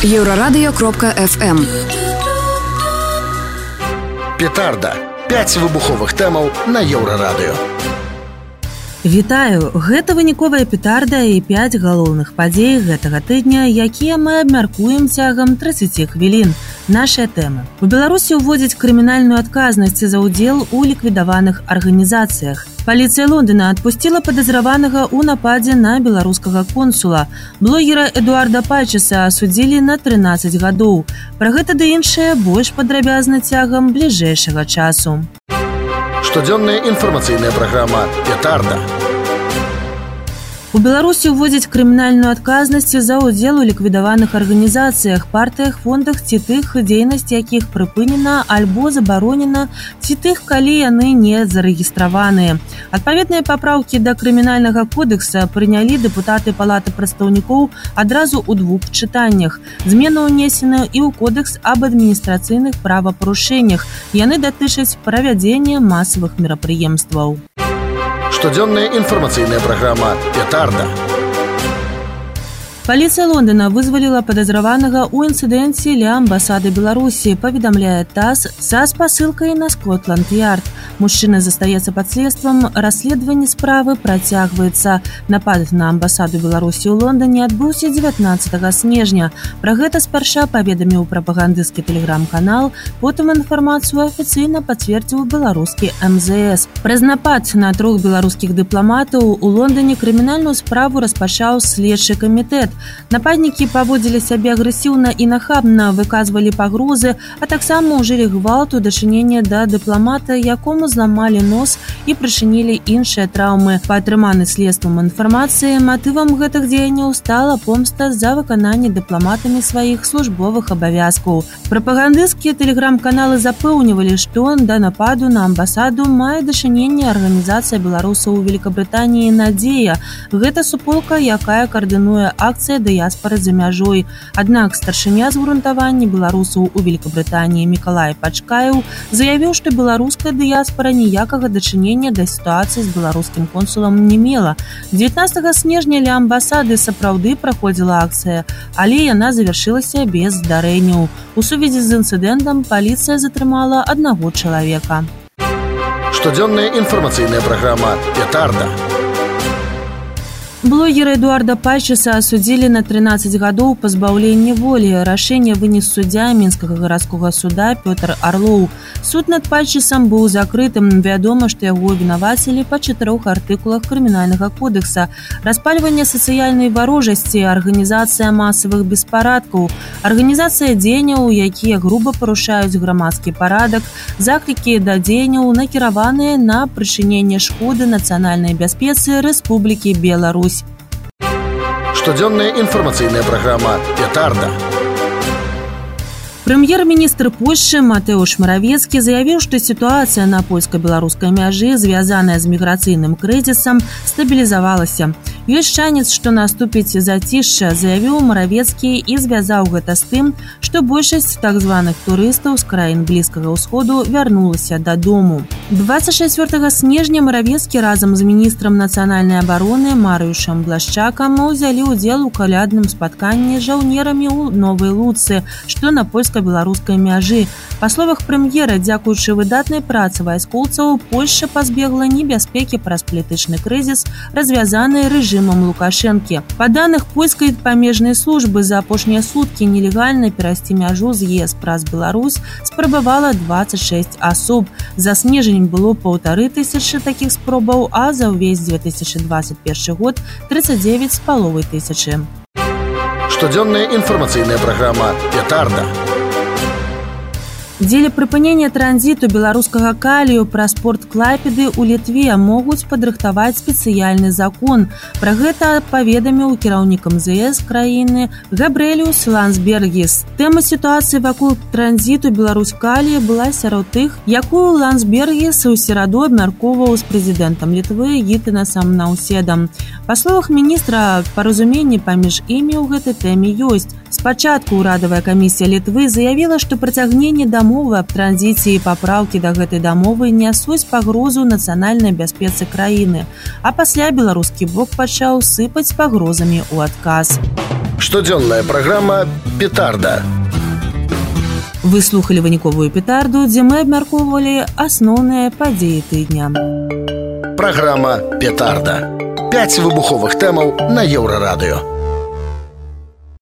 Еўрарадыё.FM. Петарда. 5 выбуховых тэмаў на Еўрарадыё. Вітаю! Гэта выніковая петарда і 5 галоўных падзей гэтага тыдня, якія мы абмяркуем цягам 30 хвілін. Нашыя тэмы. У Беларусі ўводзяць крымінальную адказнасць за ўдзел у ліквідаваных арганізацыях. Паліцыя Лондона адпусціла падазраванага ў нападзе на беларускага консула. Блогера Эдуарда Пальчеса асудзілі на 13 гадоў. Пра гэта ды іншае больш падрабязна цягам бліжэйшага часу. Штодзённая інфармацыйная праграма «Петарда». У Беларусі ўводзяць крымінальную адказнасць за ўдзел у ліквідаваных арганізацыях, партыях, фондах ці тых, дзейнасць якіх прыпынена альбо забаронена, ці тых, калі яны не зарэгістраваныя. Адпаведныя папраўкі да крымінальнага кодэкса прынялі дэпутаты Палаты прадстаўнікоў адразу ў 2 чытаннях. Змены ўнесены і ў кодэкс аб адміністрацыйных правапарушэннях. Яны датычаць правядзення масавых мерапрыемстваў. Штодзённая інфармацыйная праграма «Петарда». Паліцыя Лондона вызваліла падазраванага ў інцыдэнце ля амбасады Беларусі, паведамляе ТАСС са спасылкай на Скотланд-Ярд. Мужчына застаецца пад следствам, расследаванне справы працягваецца. Напад на амбасаду Беларусі ў Лондоне адбыўся 19 снежня. Пра гэта спярша паведаміў прапагандысцкі тэлеграм-канал, потым інфармацыю афіцыйна пацвердзіў беларускі МЗС. Праз напад на 3 беларускіх дыпламатаў у Лондоне крымінальную справу распачаў следчы камітэт. Нападнікі паводзілі сябе агрэсіўна і нахабна, выказвалі пагрозы, а таксама ўжылі гвалт у дачыненні да дыпламата, якому зламалі нос і прычынілі іншыя траўмы. Па атрыманай следствам інфармацыі, матывам гэтых дзеянняў стала помста за выкананне дыпламатамі сваіх службовых абавязкаў. Прапагандысцкія тэлеграм-каналы запэўнівалі, што да нападу на амбасаду мае дачыненне арганізацыя беларусаў у Великабрытаніі «Надзея». Гэта суполка, якая каардынуе акцыя дыяспары за мяжой. Аднак старшыня згрунтавання беларусаў у Великабрытаніі Мікалай Пачкаеў заявіў, што беларуская дыяспара ніякага дачынення да сітуацыі з беларускім консулам не мела. 19 снежня ля амбасады сапраўды праходзіла акцыя, але яна завяршылася без здарэнняў. У сувязі з інцыдэнтам паліцыя затрымала 1 чалавека. Штодзённая інфармацыйная праграма «Петарда». Блогера Эдуарда Пальчеса асудзілі на 13 гадоў пазбаўлення волі. Рашэнне вынес суддзя Мінскага гарадскога суда Пётр Арлоў. Суд над Пальчесам быў закрытым. Вядома, што яго вінавацілі па 4 артыкулах крымінальнага кодекса: распальванне сацыяльнай варожасці, арганізацыя масавых беспарадкаў, арганізацыя дзеянняў, якія груба парушаюць грамадскі парадак, заклікі да дзеянняў, накіраваныя на прычыненне шкоды нацыянальнай бяспецы Рэспублікі Беларусь. Штодзённая інфармацыйная праграма «Петарда». Прэм'ер-міністр Польшчы Матэуш Маравецкі заявіў, што сітуацыя на польска-беларускай мяжы, звязаная з міграцыйным крызісам, стабілізавалася. Ёсць шанец, што наступіць зацішша, заявіў Маравецкі і звязаў гэта з тым, што большасць так званых турыстаў з краін Блізкага ўсходу вярнулася дадому. 24 снежня Маравецкі разам з міністрам нацыянальнай абароны Марыюшам Блашчакам узялі ўдзел у калядным спатканні з жаўнерамі ў Новай Луцы, што на польска-беларускай мяжы. Па словах прэм'ера, дзякуючы выдатнай працы вайскоўцаў, Польшча пазбегла небяспекі праз палітычны крызіс, развязаны рэжымам Лукашэнкі. Па даных польскай памежнай службы, за апошнія суткі нелегальна перайсці мяжу з ЕС праз Беларусь спрабавала 26 асоб. За снежань было 1500 такіх спробаў, а за ўвесь 2021 год 39,5 тысячы. Штодзённая інфармацыйная праграма «Петарда». Дзеля прыпынення транзіту беларускага калію праз порт Клайпеды ў Літве могуць падрыхтаваць спецыяльны закон. Пра гэта паведаміў кіраўнік МЗС краіны Габрэліус Лансбергіс. Тэма сітуацыі вакол транзіту Беларусь-калія была сярод тых, якую Лансбергіс у сераду абмяркоўваў з прэзідэнтам Літвы Гітэнасам Наўседам. Па словах міністра, паразуменне паміж імі ў гэтай тэме ёсць. Спачатку ўрадавая камісія Літвы заявіла, што працягненне дамовы аб транзіце і папраўкі да гэтай дамовы нясуць пагрозу нацыянальнай бяспецы краіны, а пасля беларускі бок пачаў сыпаць пагрозамі ў адказ. Штодзённая праграма «Петарда». Вы слухали выніковую петарду, дзе мы абмяркоўвалі асноўныя падзеі тыдня. Праграма «Петарда». 5 выбуховых тэмаў на Еўрарадыё.